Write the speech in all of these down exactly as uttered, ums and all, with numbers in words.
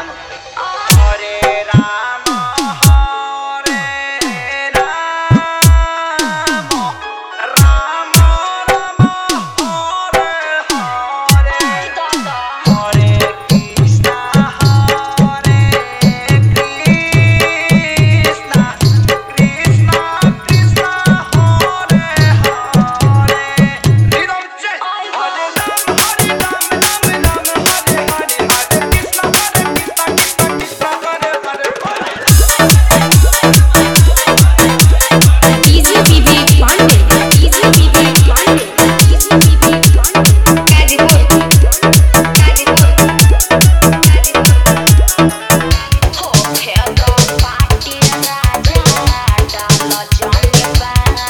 जाम हरे राम हरे राम राम राम हरे हरे हरे कृष्णा हरे कृष्णा कृष्णा कृष्णा हरे हरे निरम जय हरे राम हरे राम राम राम हरे हरे हरे कृष्णा हरे Krishna Krishna Krishna Hare Hare DJ Vivek Pandey DJ Vivek Pandey DJ Vivek Pandey Ghazipur Ghazipur हो खेलो पार्टी राजा डालो जाने बाधा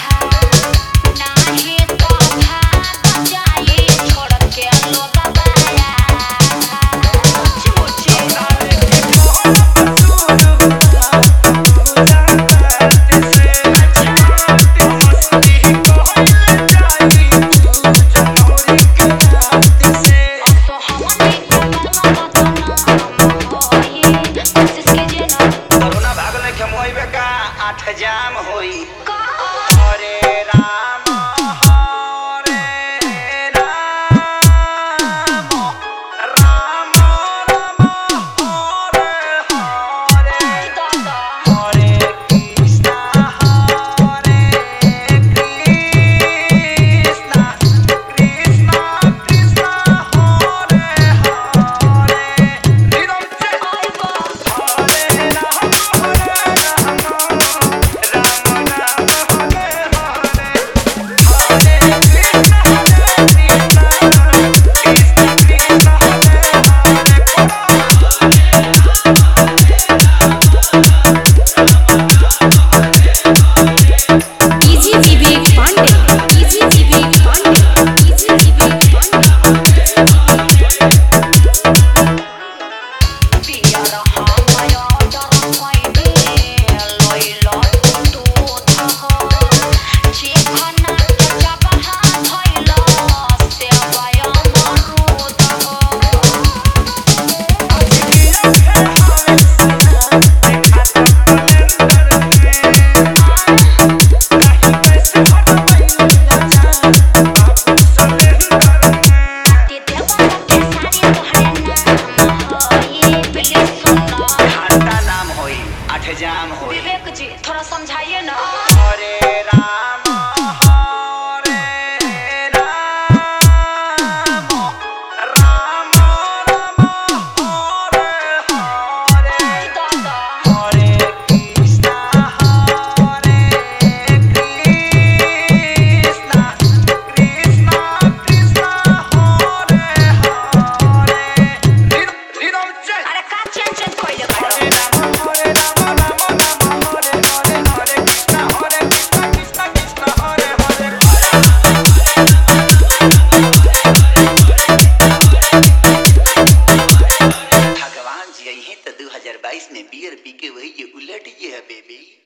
नाही तो भाग जाए छोड़ के लोग बाया मुझे मुझे तो हमने कोरोना भागले खेमोइबे का आठ जाम होई हरे राम हरे राम राम राम हरे हरे हरे कृष्णा हरे कृष्णा कृष्णा कृष्णा हरे हरे निरम जय हरे राम हरे राम राम राम हरे हरे हरे कृष्णा हरे Krishna Krishna Krishna Hare DJ Vivek Pandey DJ Vivek Pandey DJ Vivek Pandey पिया रहा माया डर पाइबे लइला तू था जे खाना जब हाथ धइला से वाया मरूद ते देवा के सारी तोहरे नाम होई प्लीज सुनो घाटा नाम होई आठ जाम होई विवेक जी थोड़ा समझाइए ना हरे राम हरे राम राम राम हरे हरे हरे कृष्णा हरे कृष्णा कृष्णा कृष्णा हरे हरे निरम जय अरे का चेंज चेंज कइले हरे राम हरे राम राम राम हरे हरे हरे कृष्णा हरे कृष्णा कृष्णा कृष्णा हरे हरे भगवान जी यही तो दो हज़ार बाईस में बियर पी के वही ये उलट ये है बेबी।